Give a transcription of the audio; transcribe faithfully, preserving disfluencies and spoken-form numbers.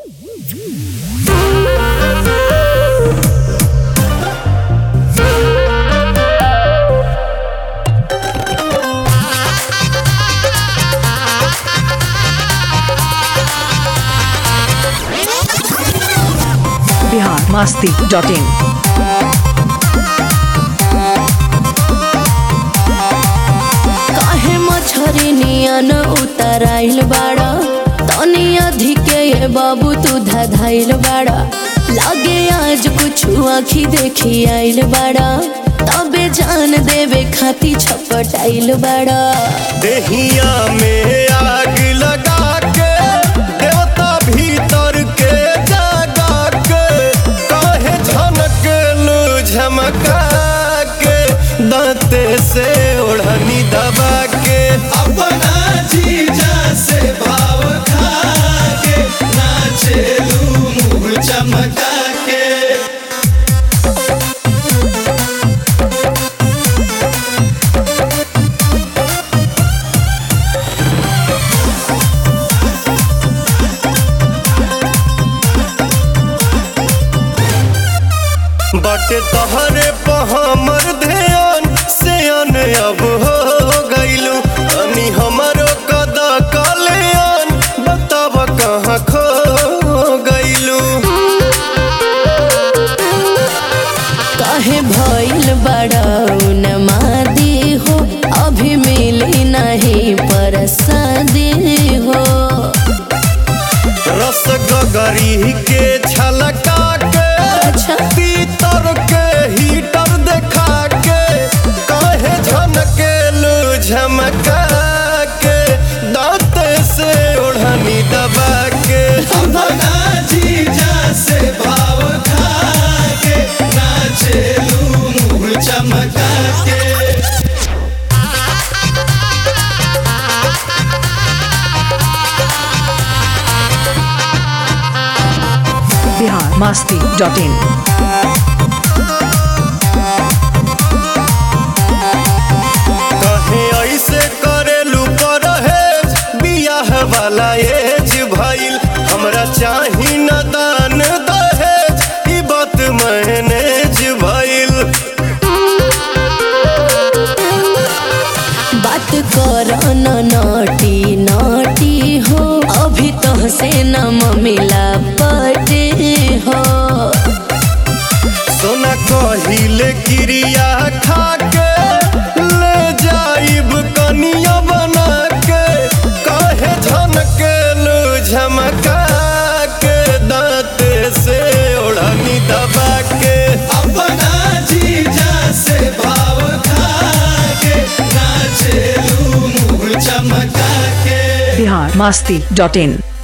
Bihar Masti dot इन। काहे मछरी नियन उतराइल बाड़ा, तनी अधिके ये बाबू तू धधाइल बाड़ा। लागे आज कुछ आँखी देखी आइल बाड़ा, तबे जान देवे खाती छपटाइल बाड़ा। देहिया में आग लगा के देवता भीतर के जगा के, काहे झनक लू झमका के, दांते से ओढ़नी दबा के, अपना जीजा से भाव खा के, नाचेलू मुँह चमका के। बाटे तहरे पर हमर ध्यान से अन अब हो गइलू, अनी हमारो कदा कल्याण बताब कहाँ खो गइलू। काहे भइल बड़ा उन्मादी हो, अभी मिली नहीं परसादी हो। रस गगरी के छलका के, अच्छा पीतर के हीटर देखा के, काहे झनकेलू झमका के, दांते से ओढ़नी दबा के, अपना जीजा से भाव खा के, नाचेलू मुँह चमका के। Bihar Masti dot in. कहे ऐसे करेलू परहेज, बियाह वाला एज भइल, हमरा चाही न दान दहेज, ई बात मैनेज भइल। बात कर न नटी नटी हो, अभी तो से न मिला पटे हो। सोना कहिले क्रिया खा के, ले जाइब कनिया बना के, काहे झनकेलू झमका के, दांते से ओढ़नी दबा के, अपना जीजा से भाव खा के, नाचेलू मुँह चमका के। बिहार मस्ती डॉट इन।